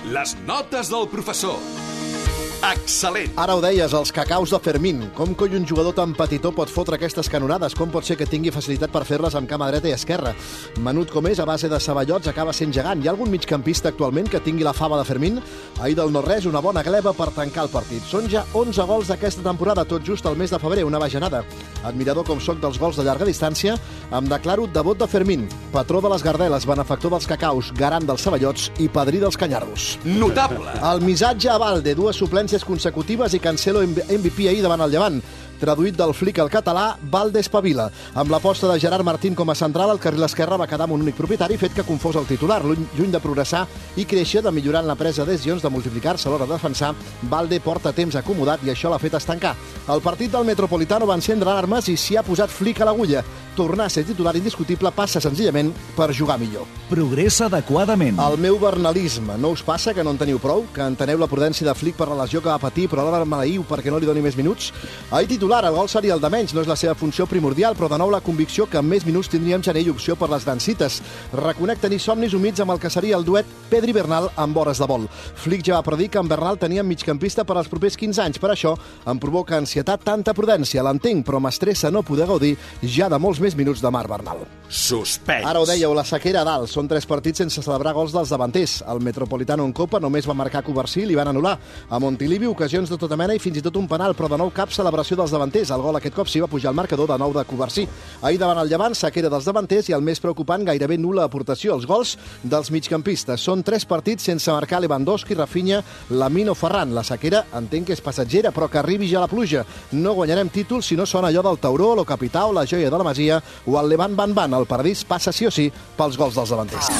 Les notes del professor. Excel·lent. Ara ho deies, els cacaus de Fermín. Com coi un jugador tan petitó pot fotre aquestes canonades? Com pot ser que tingui facilitat per fer-les amb cama dreta i esquerra? Menut com és, a base de ceballots, acaba sent gegant. Hi ha algun migcampista actualment que tingui la fava de Fermín? Ahir del no-res, una bona gleba per tancar el partit. Són ja 11 gols d'aquesta temporada, tot just al mes de febrer, una bajanada. Admirador com soc dels gols de llarga distància, em declaro devot de Fermín, patró de les gardeles, benefactor dels cacaus, garant dels ceballots i padrí dels canyarros. Notable. El missatge a Valde, dues suplències consecutives i Cancelo MVP ahir davant el Llevant. Traduït del flic al català, Valde espavila. Amb l'aposta de Gerard Martín com a central, el carril esquerre va quedar amb un únic propietari, fet que confós el titular. Lluny de progressar i créixer, de millorar en la presa de decisions, de multiplicar-se a l'hora de defensar, Valde porta temps acomodat i això l'ha fet estancar. El partit del Metropolitano va encendre armes i s'hi ha posat flic a l'agulla. Tornar a ser titular indiscutible passa senzillament per jugar millor. Progressa adequadament. El meu bernalisme. No us passa que no en teniu prou? Que enteneu la prudència de Flick per la lesió que va patir, però alhora maleïu perquè no li doni més minuts? Ahir titular, el gol seria el de menys, no és la seva funció primordial, però de nou la convicció que amb més minuts tindríem Janell opció per les densites. Reconec tenir somnis humits amb el que seria el duet Pedri-Bernal amb hores de vol. Flick ja va predir que amb Bernal teníem migcampista per als propers 15 anys. Per això em provoca ansietat tanta prudència. L'entenc, però m'estressa no poder gaudir ja de molts més minuts de Marc Bernal. Suspens. Ara ho dèieu, la sequera a dalt. Són 3 partits sense celebrar gols dels davanters. El Metropolitano en Copa només va marcar Covarsí i li van anul·lar. A Montilivi, ocasions de tota mena i fins i tot un penal, però de nou cap celebració dels davanters. El gol aquest cop sí va pujar al marcador de nou de Covarsí. Ahir davant el Llevant, sequera dels davanters i el més preocupant, gairebé nul·la aportació. Els gols dels migcampistes. Són 3 partits sense marcar Lewandowski, Rafinha, Lamine o Ferran. La sequera entenc que és passatgera, però que arribi ja la pluja. No guanyarem títols si no són allò del Tauró, lo Capitao, la joia de la Masia o el Levant Van. El paradís passa sí o sí pels gols dels davanters.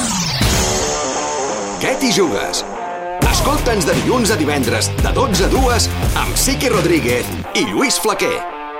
Què t'hi jugues? Escolta'ns de dilluns a divendres, de 12 a 2, amb Siqui Rodríguez i Lluís Flaquer.